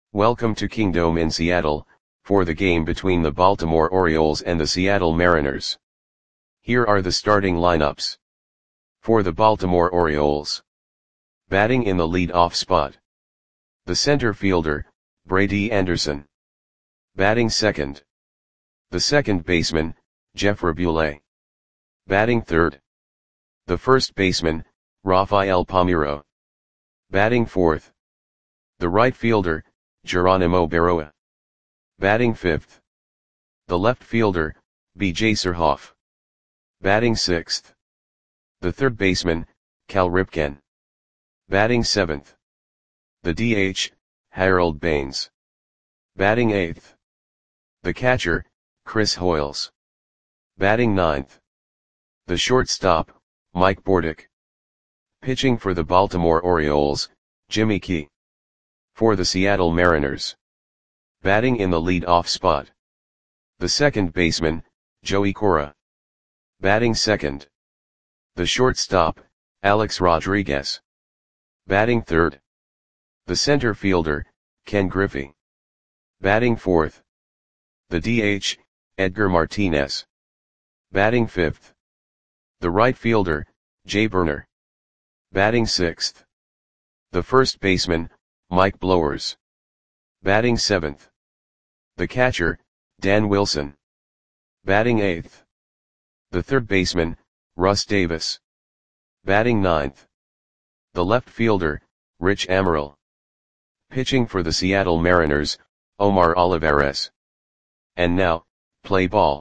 Welcome to Kingdome in Seattle, for the game between the Baltimore Orioles and the Seattle Mariners. Here are the starting lineups. For the Baltimore Orioles. Batting in the lead-off spot. The center fielder, Brady Anderson. Batting second. The second baseman, Jeff Raboulet. Batting third. The first baseman, Rafael Palmeiro. Batting fourth. The right fielder, Geronimo Berroa. Batting fifth. The left fielder, B.J. Surhoff. Batting sixth. The third baseman, Cal Ripken. Batting seventh. The DH, Harold Baines. Batting eighth. The catcher, Chris Hoiles. Batting ninth. The shortstop, Mike Bordick. Pitching for the Baltimore Orioles, Jimmy Key. For the Seattle Mariners. Batting in the lead-off spot. The second baseman, Joey Cora. Batting second. The shortstop, Alex Rodriguez. Batting third. The center fielder, Ken Griffey. Batting fourth. The DH, Edgar Martinez. Batting fifth. The right fielder, Jay Burner. Batting sixth. The first baseman, Mike Blowers. Batting seventh. The catcher, Dan Wilson. Batting eighth. The third baseman, Russ Davis. Batting ninth. The left fielder, Rich Amaral. Pitching for the Seattle Mariners, Omar Olivares. And now, play ball.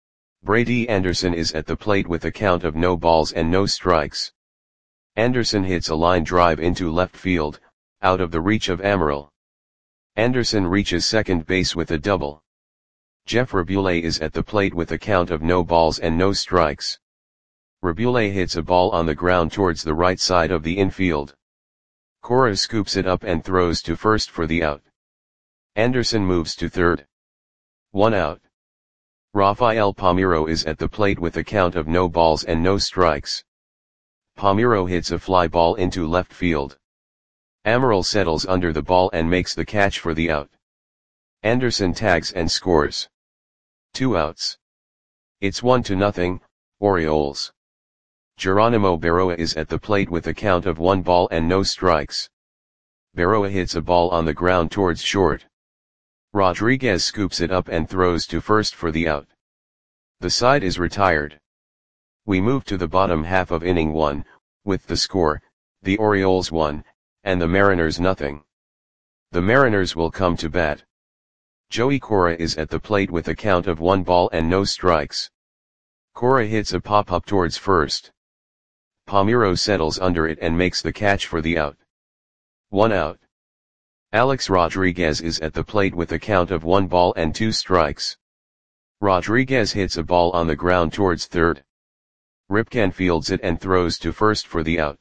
Brady Anderson is at the plate with a count of no balls and no strikes. Anderson hits a line drive into left field, out of the reach of Amaral. Anderson reaches second base with a double. Jeff Raboulet is at the plate with a count of no balls and no strikes. Raboulet hits a ball on the ground towards the right side of the infield. Cora scoops it up and throws to first for the out. Anderson moves to third. 1 out. Rafael Palmeiro is at the plate with a count of no balls and no strikes. Palmeiro hits a fly ball into left field. Amaral settles under the ball and makes the catch for the out. Anderson tags and scores. 2 outs. It's 1-0, Orioles. Geronimo Berroa is at the plate with a count of 1 ball and no strikes. Berroa hits a ball on the ground towards short. Rodriguez scoops it up and throws to first for the out. The side is retired. We move to the bottom half of inning 1, with the score, the Orioles 1, and the Mariners 0. The Mariners will come to bat. Joey Cora is at the plate with a count of 1 ball and no strikes. Cora hits a pop-up towards first. Palmeiro settles under it and makes the catch for the out. 1 out. Alex Rodriguez is at the plate with a count of 1 ball and 2 strikes. Rodriguez hits a ball on the ground towards third. Ripken fields it and throws to first for the out.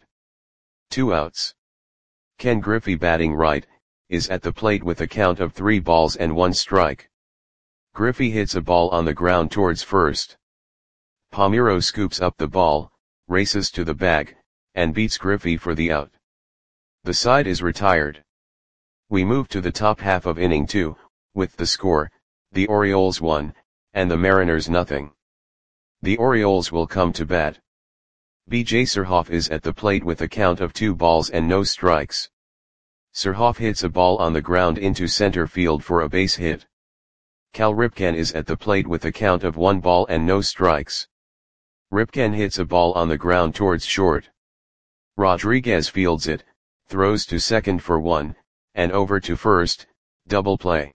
2 outs. Ken Griffey, batting right, is at the plate with a count of 3 balls and 1 strike. Griffey hits a ball on the ground towards first. Palmeiro scoops up the ball, races to the bag, and beats Griffey for the out. The side is retired. We move to the top half of inning 2, with the score, the Orioles 1, and the Mariners 0. The Orioles will come to bat. B.J. Surhoff is at the plate with a count of 2 balls and no strikes. Surhoff hits a ball on the ground into center field for a base hit. Cal Ripken is at the plate with a count of 1 ball and no strikes. Ripken hits a ball on the ground towards short. Rodriguez fields it, throws to second for 1, and over to first, double play.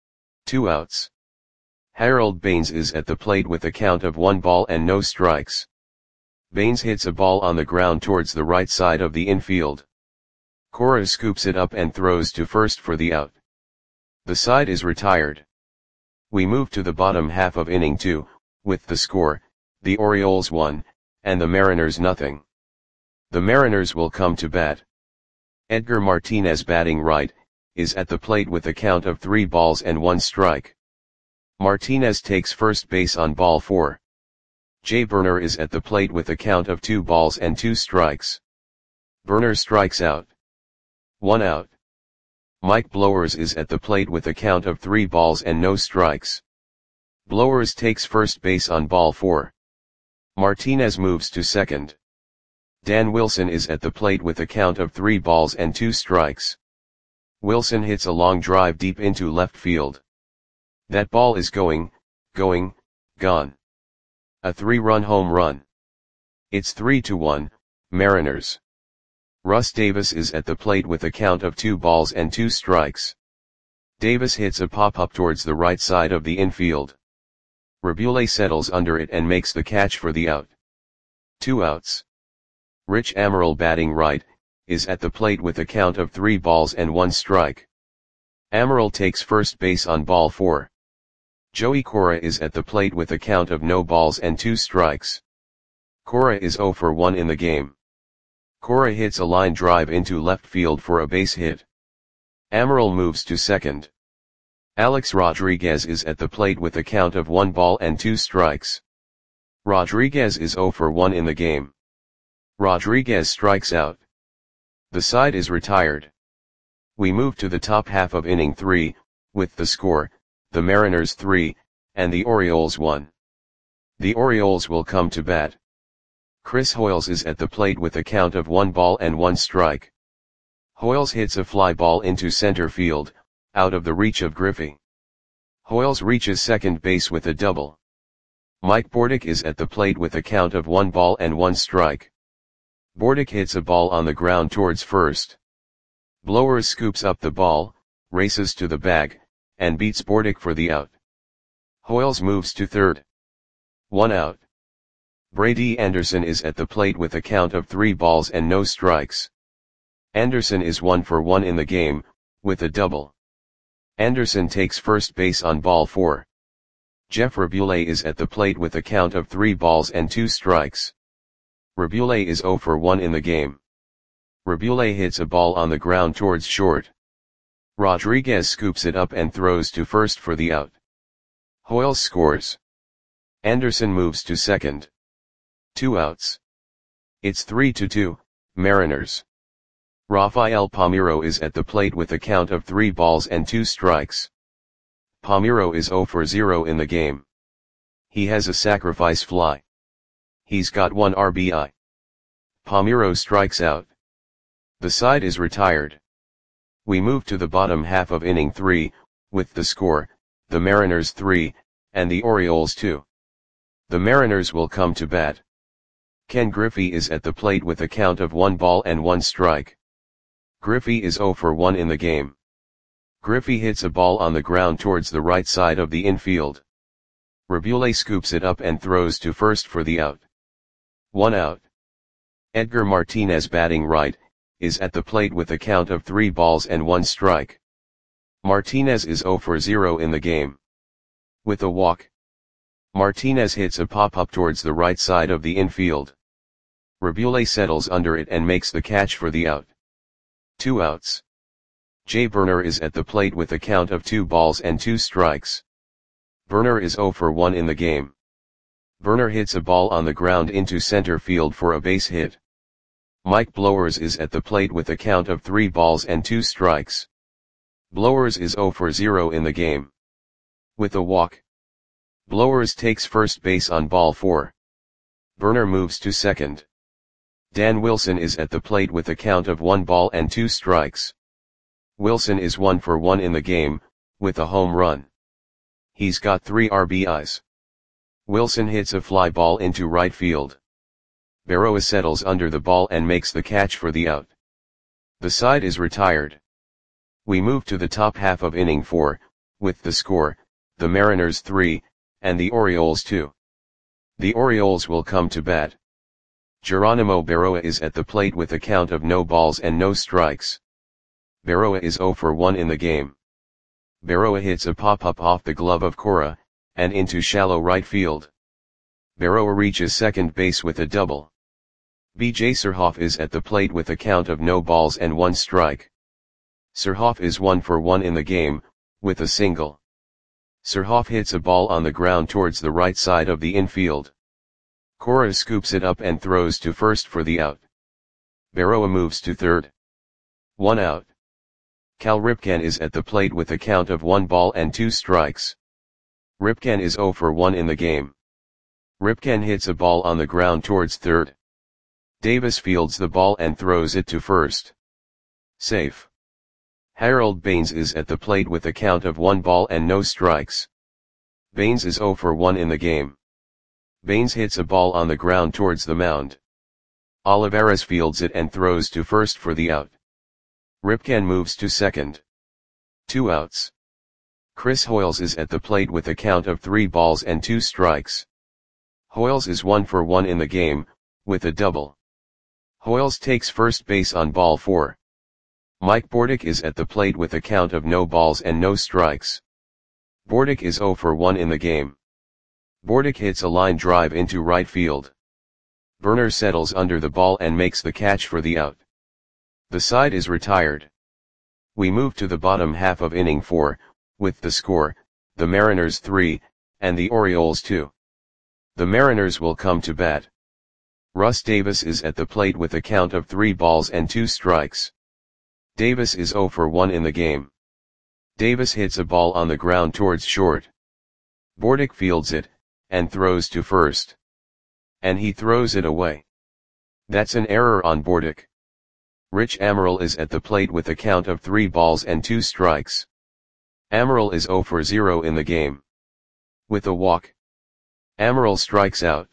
2 outs. Harold Baines is at the plate with a count of 1 ball and no strikes. Baines hits a ball on the ground towards the right side of the infield. Cora scoops it up and throws to first for the out. The side is retired. We move to the bottom half of inning 2, with the score, the Orioles 1, and the Mariners 0. The Mariners will come to bat. Edgar Martinez, batting right, is at the plate with a count of 3 balls and 1 strike. Martinez takes first base on ball 4. Jay Burner is at the plate with a count of 2 balls and 2 strikes. Burner strikes out. 1 out. Mike Blowers is at the plate with a count of 3 balls and no strikes. Blowers takes first base on ball 4. Martinez moves to second. Dan Wilson is at the plate with a count of 3 balls and 2 strikes. Wilson hits a long drive deep into left field. That ball is gone. A 3-run home run. It's 3-1, Mariners. Russ Davis is at the plate with a count of 2 balls and 2 strikes. Davis hits a pop-up towards the right side of the infield. Rabule settles under it and makes the catch for the out. 2 outs. Rich Amaral, batting right, is at the plate with a count of 3 balls and 1 strike. Amaral takes first base on ball 4. Joey Cora is at the plate with a count of no balls and 2 strikes. Cora is 0 for 1 in the game. Cora hits a line drive into left field for a base hit. Amaral moves to second. Alex Rodriguez is at the plate with a count of 1 ball and 2 strikes. Rodriguez is 0 for 1 in the game. Rodriguez strikes out. The side is retired. We move to the top half of inning 3, with the score, the Mariners 3, and the Orioles 1. The Orioles will come to bat. Chris Hoiles is at the plate with a count of 1 ball and 1 strike. Hoiles hits a fly ball into center field, out of the reach of Griffey. Hoiles reaches second base with a double. Mike Bordick is at the plate with a count of 1 ball and 1 strike. Bordick hits a ball on the ground towards first. Blowers scoops up the ball, races to the bag, and beats Bordick for the out. Hoiles moves to third. 1 out. Brady Anderson is at the plate with a count of 3 balls and no strikes. Anderson is 1 for 1 in the game, with a double. Anderson takes first base on ball 4. Jeff Rabule is at the plate with a count of 3 balls and 2 strikes. Rabule is 0 for 1 in the game. Rabule hits a ball on the ground towards short. Rodriguez scoops it up and throws to first for the out. Hoiles scores. Anderson moves to second. 2 outs. It's 3-2, Mariners. Rafael Palmeiro is at the plate with a count of 3 balls and 2 strikes. Palmeiro is 0 for 0 in the game. He has a sacrifice fly. He's got 1 RBI. Palmeiro strikes out. The side is retired. We move to the bottom half of inning 3, with the score, the Mariners 3, and the Orioles 2. The Mariners will come to bat. Ken Griffey is at the plate with a count of 1 ball and 1 strike. Griffey is 0 for 1 in the game. Griffey hits a ball on the ground towards the right side of the infield. Rabule scoops it up and throws to first for the out. 1 out. Edgar Martinez, batting right, is at the plate with a count of 3 balls and 1 strike. Martinez is 0 for 0 in the game. With a walk. Martinez hits a pop-up towards the right side of the infield. Rabule settles under it and makes the catch for the out. 2 outs. Jay Burner is at the plate with a count of 2 balls and 2 strikes. Burner is 0 for 1 in the game. Burner hits a ball on the ground into center field for a base hit. Mike Blowers is at the plate with a count of 3 balls and 2 strikes. Blowers is 0 for 0 in the game. With a walk. Blowers takes first base on ball 4. Burner moves to second. Dan Wilson is at the plate with a count of 1 ball and 2 strikes. Wilson is 1 for 1 in the game, with a home run. He's got 3 RBIs. Wilson hits a fly ball into right field. Berroa settles under the ball and makes the catch for the out. The side is retired. We move to the top half of inning 4, with the score, the Mariners 3, and the Orioles 2. The Orioles will come to bat. Geronimo Berroa is at the plate with a count of no balls and no strikes. Berroa is 0 for 1 in the game. Berroa hits a pop-up off the glove of Cora, and into shallow right field. Berroa reaches second base with a double. B.J. Surhoff is at the plate with a count of no balls and 1 strike. Surhoff is 1 for 1 in the game, with a single. Surhoff hits a ball on the ground towards the right side of the infield. Cora scoops it up and throws to first for the out. Berroa moves to third. 1 out. Cal Ripken is at the plate with a count of 1 ball and 2 strikes. Ripken is 0 for 1 in the game. Ripken hits a ball on the ground towards third. Davis fields the ball and throws it to first. Safe. Harold Baines is at the plate with a count of 1 ball and no strikes. Baines is 0 for 1 in the game. Baines hits a ball on the ground towards the mound. Olivares fields it and throws to first for the out. Ripken moves to second. 2 outs. Chris Hoiles is at the plate with a count of 3 balls and 2 strikes. Hoiles is 1 for 1 in the game, with a double. Hoiles takes first base on ball 4. Mike Bordick is at the plate with a count of no balls and no strikes. Bordick is 0 for 1 in the game. Bordick hits a line drive into right field. Burner settles under the ball and makes the catch for the out. The side is retired. We move to the bottom half of inning 4, with the score, the Mariners 3, and the Orioles 2. The Mariners will come to bat. Russ Davis is at the plate with a count of 3 balls and 2 strikes. Davis is 0 for 1 in the game. Davis hits a ball on the ground towards short. Bordick fields it, and throws to first. And he throws it away. That's an error on Bordick. Rich Amaral is at the plate with a count of 3 balls and 2 strikes. Amaral is 0 for 0 in the game. With a walk. Amaral strikes out.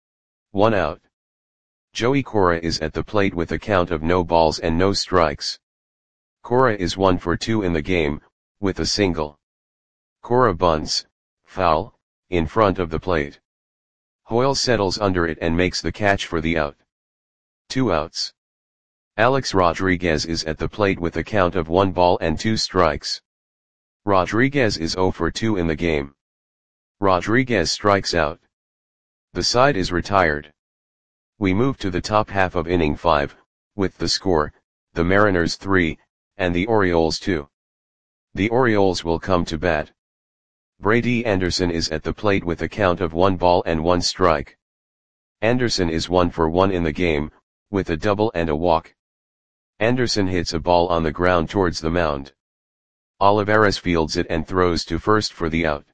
1 out. Joey Cora is at the plate with a count of no balls and no strikes. Cora is 1 for 2 in the game, with a single. Cora bunts, foul, in front of the plate. Hoyle settles under it and makes the catch for the out. 2 outs. Alex Rodriguez is at the plate with a count of 1 ball and 2 strikes. Rodriguez is 0 for 2 in the game. Rodriguez strikes out. The side is retired. We move to the top half of inning 5, with the score, the Mariners 3, and the Orioles 2. The Orioles will come to bat. Brady Anderson is at the plate with a count of 1 ball and 1 strike. Anderson is 1 for 1 in the game, with a double and a walk. Anderson hits a ball on the ground towards the mound. Olivares fields it and throws to first for the out.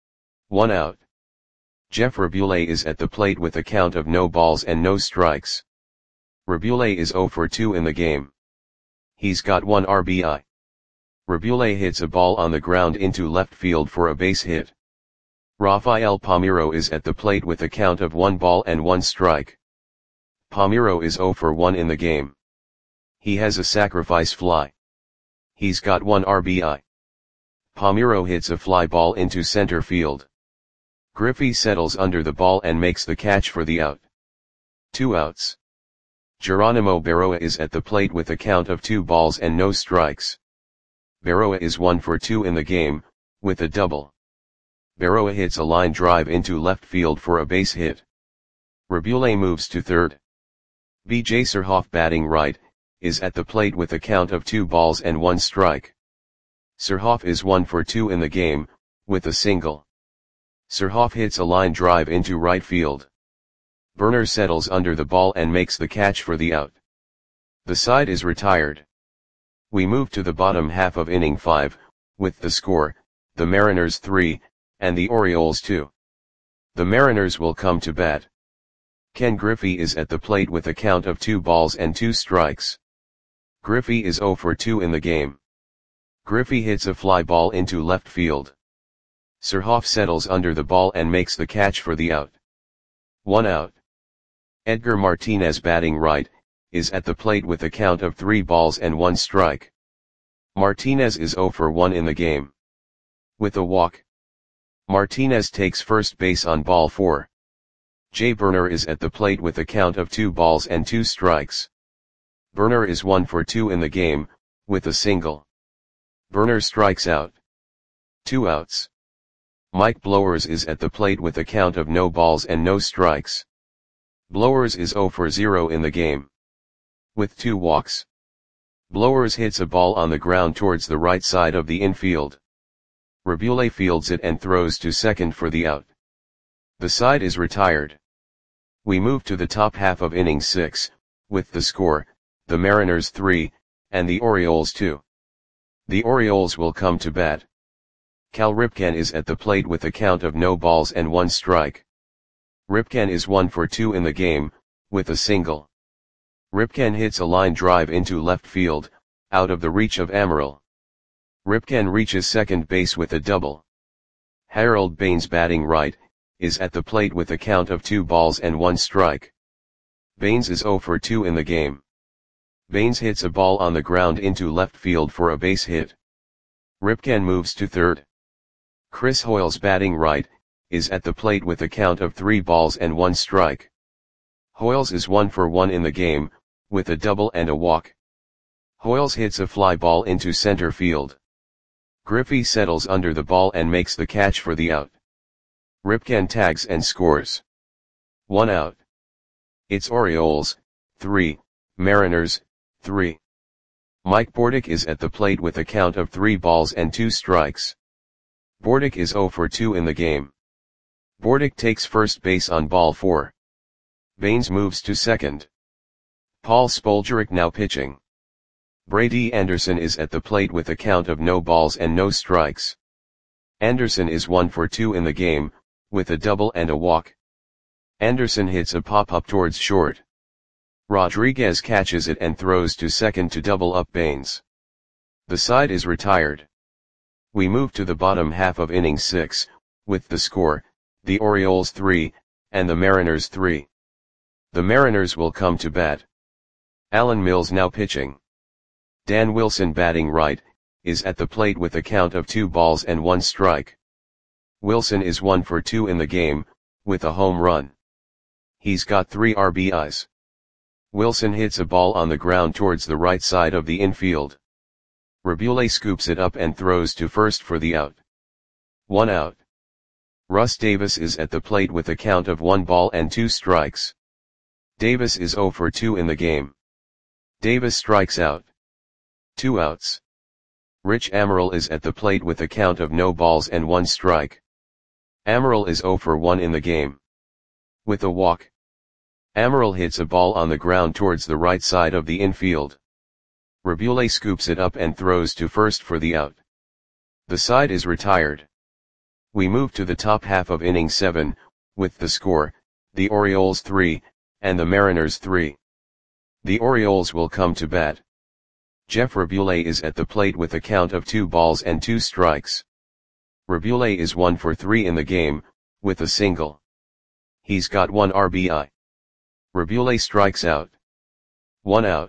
1 out. Jeff Rabule is at the plate with a count of no balls and no strikes. Rabule is 0 for 2 in the game. He's got 1 RBI. Rabule hits a ball on the ground into left field for a base hit. Rafael Palmeiro is at the plate with a count of 1 ball and 1 strike. Palmeiro is 0 for 1 in the game. He has a sacrifice fly. He's got 1 RBI. Palmeiro hits a fly ball into center field. Griffey settles under the ball and makes the catch for the out. 2 outs. Geronimo Berroa is at the plate with a count of 2 balls and no strikes. Berroa is 1 for 2 in the game, with a double. Berroa hits a line drive into left field for a base hit. Rabule moves to third. B.J. Surhoff, batting right, is at the plate with a count of 2 balls and 1 strike. Surhoff is 1 for 2 in the game, with a single. Surhoff hits a line drive into right field. Burner settles under the ball and makes the catch for the out. The side is retired. We move to the bottom half of inning 5, with the score, the Mariners 3, and the Orioles 2. The Mariners will come to bat. Ken Griffey is at the plate with a count of 2 balls and 2 strikes. Griffey is 0 for 2 in the game. Griffey hits a fly ball into left field. Surhoff settles under the ball and makes the catch for the out. 1 out. Edgar Martinez, batting right, is at the plate with a count of 3 balls and 1 strike. Martinez is 0 for 1 in the game. With a walk. Martinez takes first base on ball 4. Jay Burner is at the plate with a count of 2 balls and 2 strikes. Burner is 1 for 2 in the game, with a single. Burner strikes out. 2 outs. Mike Blowers is at the plate with a count of no balls and no strikes. Blowers is 0 for 0 in the game. With 2 walks. Blowers hits a ball on the ground towards the right side of the infield. Rabule fields it and throws to second for the out. The side is retired. We move to the top half of inning 6, with the score, the Mariners 3, and the Orioles 2. The Orioles will come to bat. Cal Ripken is at the plate with a count of no balls and 1 strike. Ripken is 1 for 2 in the game, with a single. Ripken hits a line drive into left field, out of the reach of Amaral. Ripken reaches second base with a double. Harold Baines, batting right, is at the plate with a count of 2 balls and 1 strike. Baines is 0 for 2 in the game. Baines hits a ball on the ground into left field for a base hit. Ripken moves to third. Chris Hoiles, batting right, is at the plate with a count of 3 balls and 1 strike. Hoiles is 1 for 1 in the game, with a double and a walk. Hoiles hits a fly ball into center field. Griffey settles under the ball and makes the catch for the out. Ripken tags and scores. 1 out. It's Orioles, 3, Mariners, 3. Mike Bordick is at the plate with a count of 3 balls and 2 strikes. Bordick is 0 for 2 in the game. Bordick takes first base on ball 4. Baines moves to second. Paul Spoljaric now pitching. Brady Anderson is at the plate with a count of no balls and no strikes. Anderson is 1 for 2 in the game, with a double and a walk. Anderson hits a pop-up towards short. Rodriguez catches it and throws to second to double up Baines. The side is retired. We move to the bottom half of inning 6, with the score, the Orioles 3, and the Mariners 3. The Mariners will come to bat. Alan Mills now pitching. Dan Wilson, batting right, is at the plate with a count of 2 balls and 1 strike. Wilson is 1 for 2 in the game, with a home run. He's got 3 RBIs. Wilson hits a ball on the ground towards the right side of the infield. Rabule scoops it up and throws to first for the out. 1 out. Russ Davis is at the plate with a count of 1 ball and 2 strikes. Davis is 0 for 2 in the game. Davis strikes out. 2 outs. Rich Amaral is at the plate with a count of no balls and 1 strike. Amaral is 0 for 1 in the game. With a walk. Amaral hits a ball on the ground towards the right side of the infield. Rabule scoops it up and throws to first for the out. The side is retired. We move to the top half of inning 7, with the score, the Orioles 3, and the Mariners 3. The Orioles will come to bat. Jeff Rabule is at the plate with a count of 2 balls and 2 strikes. Rabule is 1 for 3 in the game, with a single. He's got 1 RBI. Rabule strikes out. 1 out.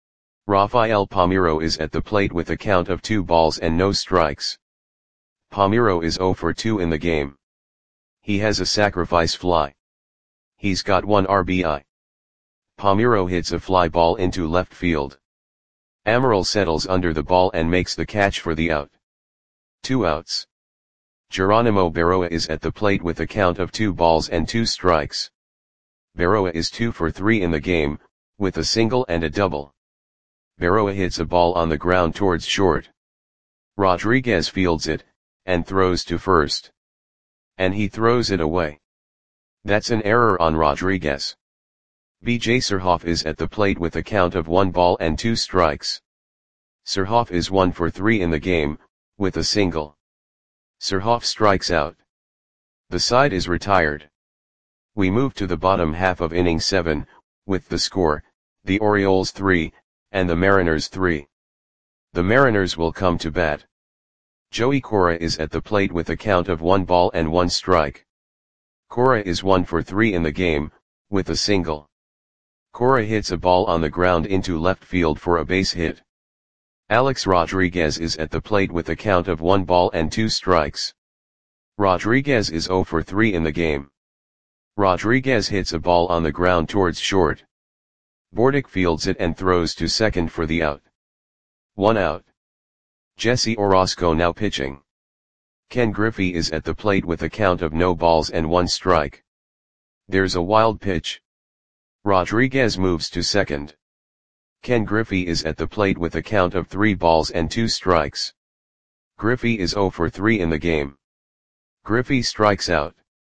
Rafael Palmeiro is at the plate with a count of 2 balls and no strikes. Palmeiro is 0 for 2 in the game. He has a sacrifice fly. He's got 1 RBI. Palmeiro hits a fly ball into left field. Amaral settles under the ball and makes the catch for the out. 2 outs. Geronimo Berroa is at the plate with a count of 2 balls and 2 strikes. Berroa is 2 for 3 in the game, with a single and a double. Berroa hits a ball on the ground towards short. Rodriguez fields it, and throws to first. And he throws it away. That's an error on Rodriguez. B.J. Surhoff is at the plate with a count of 1 ball and 2 strikes. Surhoff is 1 for 3 in the game, with a single. Surhoff strikes out. The side is retired. We move to the bottom half of inning 7, with the score, the Orioles 3, and the Mariners 3. The Mariners will come to bat. Joey Cora is at the plate with a count of 1 ball and 1 strike. Cora is 1 for 3 in the game, with a single. Cora hits a ball on the ground into left field for a base hit. Alex Rodriguez is at the plate with a count of 1 ball and 2 strikes. Rodriguez is 0 for 3 in the game. Rodriguez hits a ball on the ground towards short. Bordick fields it and throws to second for the out. 1 out. Jesse Orosco now pitching. Ken Griffey is at the plate with a count of no balls and 1 strike. There's a wild pitch. Rodriguez moves to second. Ken Griffey is at the plate with a count of 3 balls and 2 strikes. Griffey is 0 for 3 in the game. Griffey strikes out.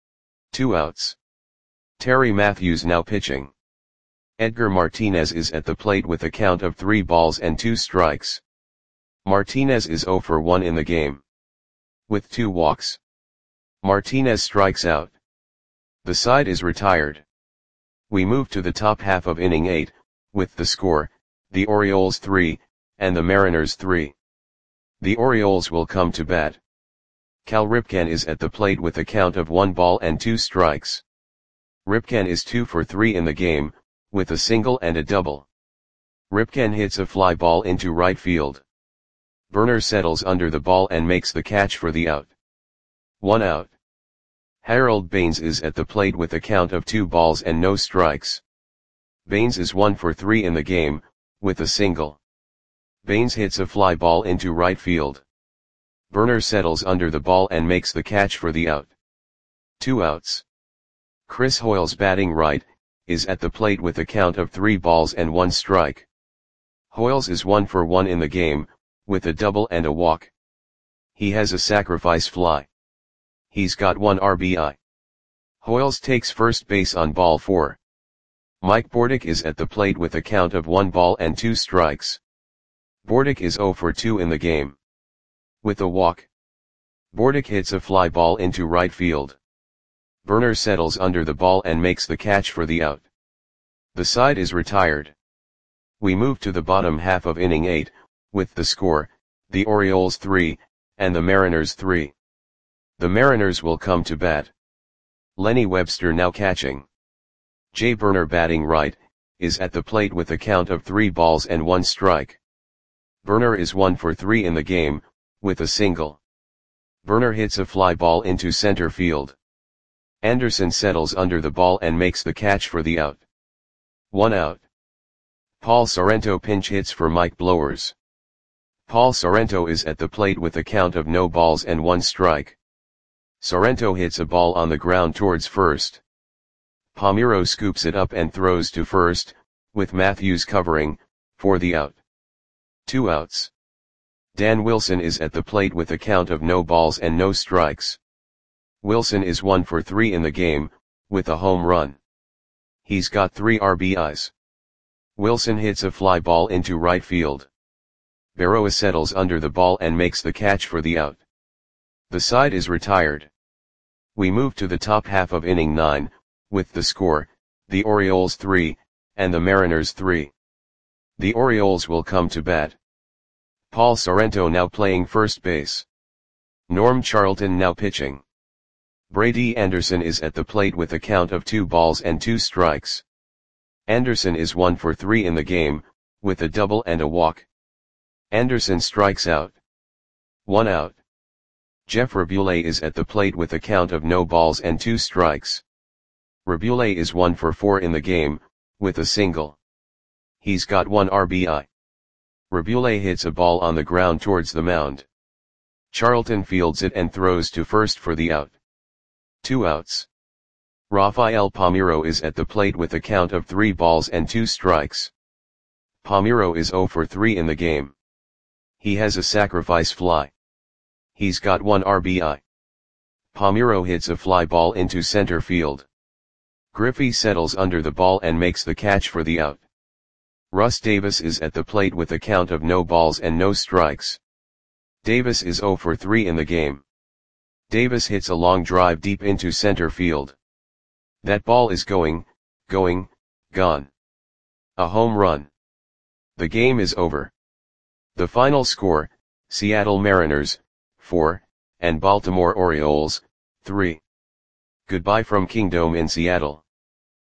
2 outs. Terry Matthews now pitching. Edgar Martinez is at the plate with a count of 3 balls and 2 strikes. Martinez is 0 for 1 in the game. With 2 walks. Martinez strikes out. The side is retired. We move to the top half of inning 8, with the score, the Orioles 3, and the Mariners 3. The Orioles will come to bat. Cal Ripken is at the plate with a count of 1 ball and 2 strikes. Ripken is 2 for 3 in the game, with a single and a double. Ripken hits a fly ball into right field. Burner settles under the ball and makes the catch for the out. 1 out. Harold Baines is at the plate with a count of 2 balls and no strikes. Baines is 1 for 3 in the game, with a single. Baines hits a fly ball into right field. Burner settles under the ball and makes the catch for the out. 2 outs. Chris Hoiles, batting right, is at the plate with a count of 3 balls and 1 strike. Hoiles is 1 for 1 in the game, with a double and a walk. He has a sacrifice fly. He's got 1 RBI. Hoiles takes first base on ball 4. Mike Bordick is at the plate with a count of 1 ball and 2 strikes. Bordick is 0 for 2 in the game. With a walk. Bordick hits a fly ball into right field. Burner settles under the ball and makes the catch for the out. The side is retired. We move to the bottom half of inning 8, with the score, the Orioles 3, and the Mariners 3. The Mariners will come to bat. Lenny Webster now catching. Jay Burner, batting right, is at the plate with a count of 3 balls and 1 strike. Burner is 1 for 3 in the game, with a single. Burner hits a fly ball into center field. Anderson settles under the ball and makes the catch for the out. 1 out. Paul Sorrento pinch hits for Mike Blowers. Paul Sorrento is at the plate with a count of no balls and 1 strike. Sorrento hits a ball on the ground towards first. Palmeiro scoops it up and throws to first, with Matthews covering, for the out. 2 outs. Dan Wilson is at the plate with a count of no balls and no strikes. Wilson is 1 for 3 in the game, with a home run. He's got 3 RBIs. Wilson hits a fly ball into right field. Berroa settles under the ball and makes the catch for the out. The side is retired. We move to the top half of inning 9, with the score, the Orioles 3, and the Mariners 3. The Orioles will come to bat. Paul Sorrento now playing first base. Norm Charlton now pitching. Brady Anderson is at the plate with a count of 2 balls and 2 strikes. Anderson is 1 for 3 in the game, with a double and a walk. Anderson strikes out. 1 out. Jeff Rabule is at the plate with a count of no balls and 2 strikes. Rabule is 1 for 4 in the game, with a single. He's got 1 RBI. Rabule hits a ball on the ground towards the mound. Charlton fields it and throws to first for the out. 2 outs. Rafael Palmeiro is at the plate with a count of 3 balls and 2 strikes. Palmeiro is 0 for 3 in the game. He has a sacrifice fly. He's got 1 RBI. Palmeiro hits a fly ball into center field. Griffey settles under the ball and makes the catch for the out. Russ Davis is at the plate with a count of no balls and no strikes. Davis is 0 for 3 in the game. Davis hits a long drive deep into center field. That ball is gone. A home run. The game is over. The final score, Seattle Mariners, 4, and Baltimore Orioles, 3. Goodbye from Kingdome in Seattle.